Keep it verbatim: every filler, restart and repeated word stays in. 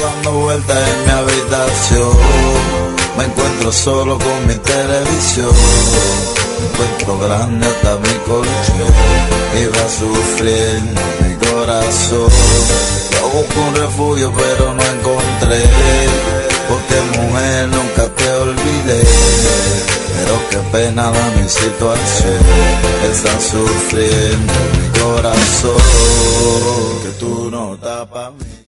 dando vueltas en mi habitación. Me encuentro solo con mi televisión. Me encuentro grande hasta mi colchón. Iba sufriendo mi corazón. Yo busco un refugio pero no encontré. Porque mujer nunca te olvidé. Pero qué pena da mi situación. Está sufriendo mi corazón. Que tú no estás pa' mí.